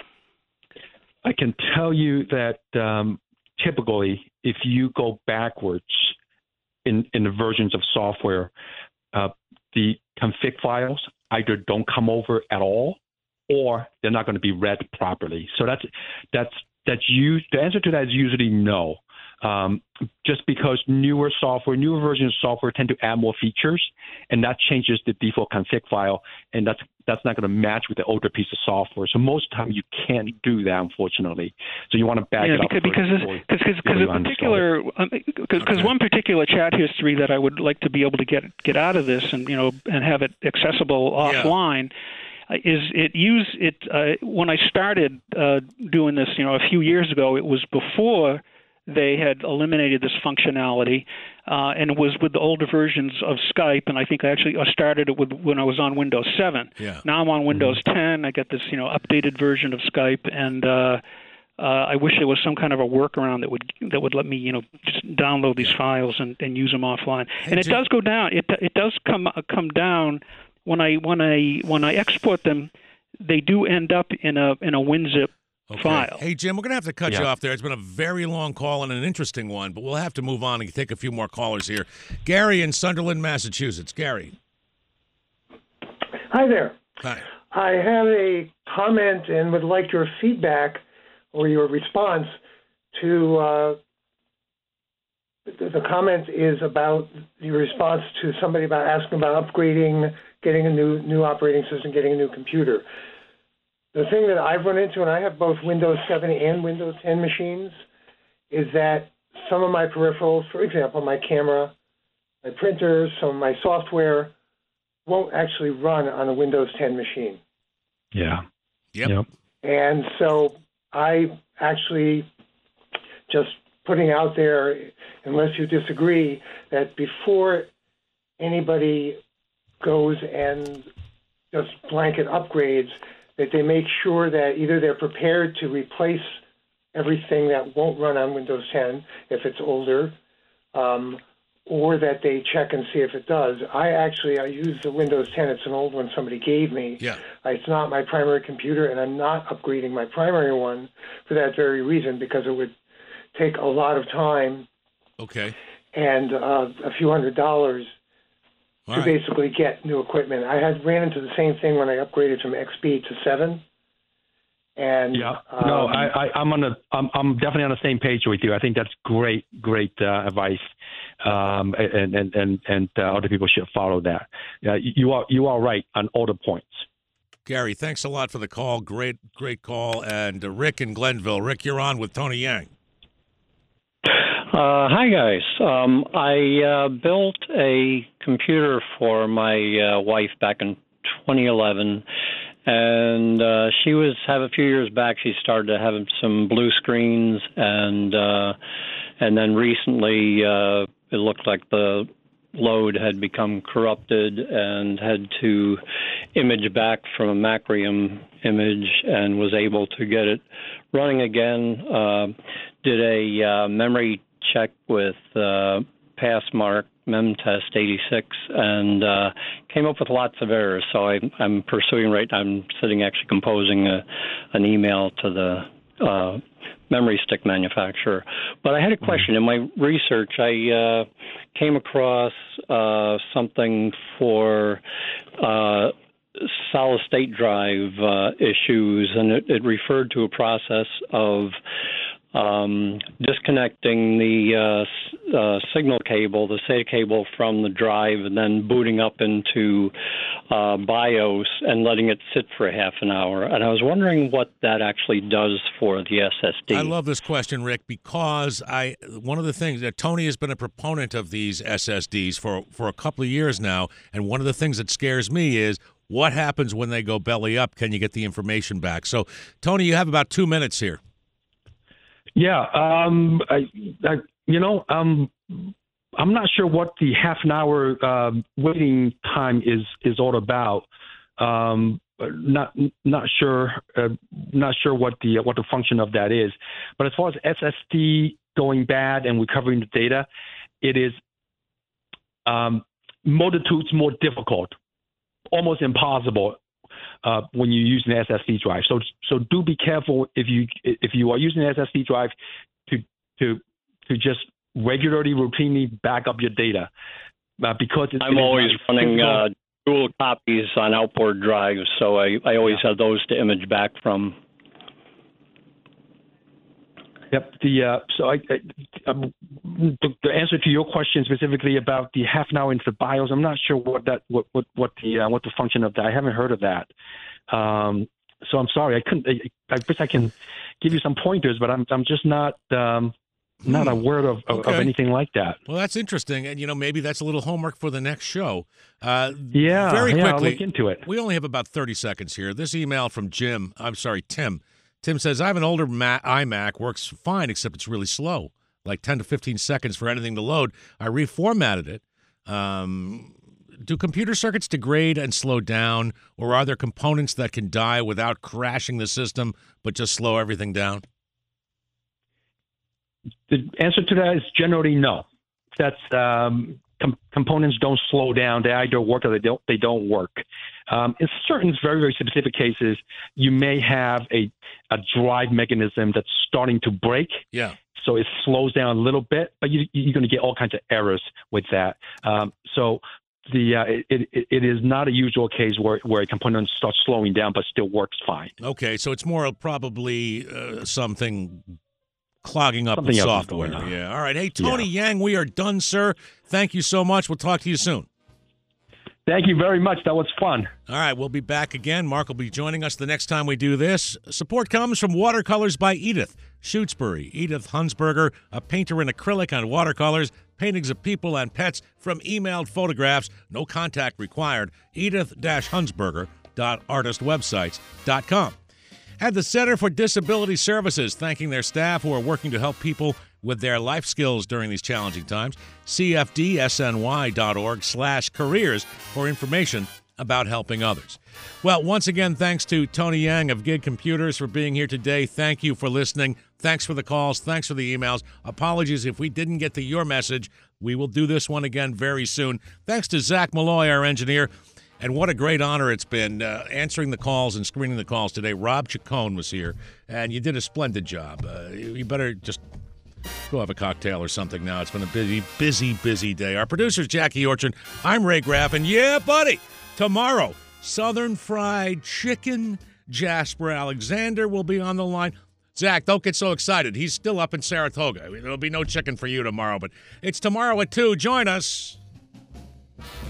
S2: I can tell you that um, typically, if you go backwards in, in the versions of software, uh, the config files either don't come over at all, or they're not going to be read properly. So that's that's that's used, the answer to that is usually no. Um, just because newer software, newer versions of software tend to add more features, and that changes the default config file, and that's that's not going to match with the older piece of software. So most of the time you can't do that, unfortunately. So you want to back
S10: yeah,
S2: it up
S10: because because because because a particular because um, okay. one particular chat history that I would like to be able to get get out of this and you know and have it accessible offline. Yeah. Is it use it uh, when I started uh, doing this? You know, a few years ago. It was before they had eliminated this functionality, uh, and it was with the older versions of Skype. And I think I actually started it with when I was on Windows seven.
S1: Yeah.
S10: Now I'm on Windows mm-hmm. ten. I get this, you know, updated version of Skype, and uh, uh, I wish there was some kind of a workaround that would that would let me, you know, just download these files and, and use them offline. Hey, and it Jim. does go down. It it does come come down when I when I when I export them. They do end up in a in a WinZip. Okay. File.
S1: Hey, Jim, we're going to have to cut
S2: yeah.
S1: you off there. It's been a very long call and an interesting one, but we'll have to move on and take a few more callers here. Gary in Sunderland, Massachusetts. Gary.
S11: Hi there.
S1: Hi.
S11: I have a comment and would like your feedback or your response to uh, the, the comment is about your response to somebody about asking about upgrading, getting a new new operating system, getting a new computer. The thing that I've run into, and I have both Windows seven and Windows ten machines, is that some of my peripherals, for example, my camera, my printers, some of my software, won't actually run on a Windows ten machine.
S2: Yeah.
S1: Yep.
S2: yep.
S11: And so I actually just putting out there, unless you disagree, that before anybody goes and just blanket upgrades, that they make sure that either they're prepared to replace everything that won't run on Windows ten if it's older, um, or that they check and see if it does. I actually, I use the Windows ten. It's an old one somebody gave me.
S1: Yeah.
S11: It's not my primary computer, and I'm not upgrading my primary one for that very reason, because it would take a lot of time
S1: okay.
S11: and uh, a few hundred dollars
S1: All
S11: to
S1: right.
S11: basically get new equipment. I had ran into the same thing when I upgraded from X P to seven. And
S2: yeah,
S11: um,
S2: no, I, I, I'm on the, I'm, I'm definitely on the same page with you. I think that's great, great uh, advice, um, and and and and uh, other people should follow that. Uh, you are you are right on all the points.
S1: Gary, thanks a lot for the call. Great, great call. And uh, Rick in Glenville. Rick, you're on with Tony Yang.
S12: Uh, hi, guys. Um, I uh, built a computer for my uh, wife back in twenty eleven, and uh, she was have a few years back. She started to have some blue screens, and uh, and then recently uh, it looked like the load had become corrupted and had to image back from a Macrium image, and was able to get it running again. Uh, did a uh, memory check with uh, Passmark Memtest eighty-six, and uh, came up with lots of errors. So I, I'm pursuing right now. I'm sitting actually composing a, an email to the uh, memory stick manufacturer. But I had a question. In my research, I uh, came across uh, something for uh, solid-state drive uh, issues, and it, it referred to a process of Um, disconnecting the uh, uh, signal cable, the S A T A cable from the drive, and then booting up into uh, BIOS and letting it sit for a half an hour. And I was wondering what that actually does for the S S D.
S1: I love this question, Rick, because I one of the things that Tony has been a proponent of these S S Ds for, for a couple of years now, and one of the things that scares me is what happens when they go belly up? Can you get the information back? So, Tony, you have about two minutes here.
S2: Yeah, um, I, I, you know, um, I'm not sure what the half an hour uh, waiting time is is all about. Um, not not sure, uh, not sure what the what the function of that is. But as far as S S D going bad and recovering the data, it is um, multitudes more difficult, almost impossible. Uh, when you use an S S D drive, so so do be careful if you if you are using an S S D drive to to to just regularly, routinely back up your data, uh, because it's,
S12: I'm
S2: it
S12: always running uh, dual copies on outboard drives, so I, I always yeah. have those to image back from.
S2: Yep. The uh, so I, I um, the, the answer to your question specifically about the half an hour into the BIOS, I'm not sure what that what what what the uh, what the function of that. I haven't heard of that. Um, so I'm sorry. I couldn't. I, I wish I can give you some pointers, but I'm I'm just not. Um, Not
S1: Hmm.
S2: aware of, of,
S1: Okay.
S2: of anything like that.
S1: Well, that's interesting, and you know maybe that's a little homework for the next show. Uh,
S2: Yeah,
S1: very
S2: yeah, I'll
S1: quickly.
S2: look into it.
S1: We only have about thirty seconds here. This email from Jim. I'm sorry, Tim. Tim says I have an older Mac, iMac, works fine except it's really slow, like ten to fifteen seconds for anything to load. I reformatted it. Um, do computer circuits degrade and slow down, or are there components that can die without crashing the system but just slow everything down?
S2: The answer to that is generally no. That's um, com- components don't slow down. They either work or they don't. They don't work. Um, in certain very very specific cases, you may have a a drive mechanism that's starting to break.
S1: Yeah.
S2: So it slows down a little bit, but you, you're going to get all kinds of errors with that. Um, so the uh, it, it it is not a usual case where where a component starts slowing down but still works fine.
S1: Okay, so it's more probably uh, something clogging up
S2: Something
S1: the
S2: else is
S1: software.
S2: going on.
S1: Yeah. All right. Hey, Tony Yang, we are done, sir. Thank you so much. We'll talk to you soon.
S2: Thank you very much. That was fun.
S1: All right, we'll be back again. Mark will be joining us the next time we do this. Support comes from Watercolors by Edith Shutesbury. Edith Hunsberger, a painter in acrylic and watercolors, paintings of people and pets from emailed photographs. No contact required. edith dash hunsberger dot artist websites dot com. At the Center for Disability Services, thanking their staff who are working to help people with their life skills during these challenging times. C F D S N Y dot org slash careers for information about helping others. Well, once again, thanks to Tony Yang of Gig Computers for being here today. Thank you for listening. Thanks for the calls. Thanks for the emails. Apologies if we didn't get to your message. We will do this one again very soon. Thanks to Zach Malloy, our engineer. And what a great honor it's been uh, answering the calls and screening the calls today. Rob Chacon was here, and you did a splendid job. Uh, you better just go have a cocktail or something now. It's been a busy, busy, busy day. Our producer's Jackie Orchard. I'm Ray Graff, and yeah, buddy, tomorrow, Southern Fried Chicken. Jasper Alexander will be on the line. Zach, don't get so excited. He's still up in Saratoga. There'll be no chicken for you tomorrow, but it's tomorrow at two. Join us.